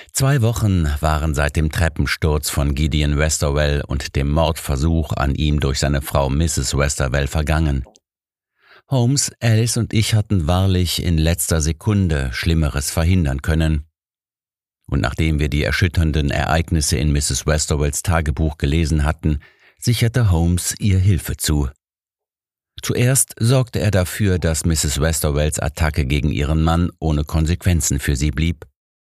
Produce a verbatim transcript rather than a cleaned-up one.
Zwei Wochen waren seit dem Treppensturz von Gideon Westerwell und dem Mordversuch an ihm durch seine Frau Misses Westerwell vergangen. Holmes, Alice und ich hatten wahrlich in letzter Sekunde Schlimmeres verhindern können. Und nachdem wir die erschütternden Ereignisse in Misses Westerwells Tagebuch gelesen hatten, sicherte Holmes ihr Hilfe zu. Zuerst sorgte er dafür, dass Misses Westerwells Attacke gegen ihren Mann ohne Konsequenzen für sie blieb.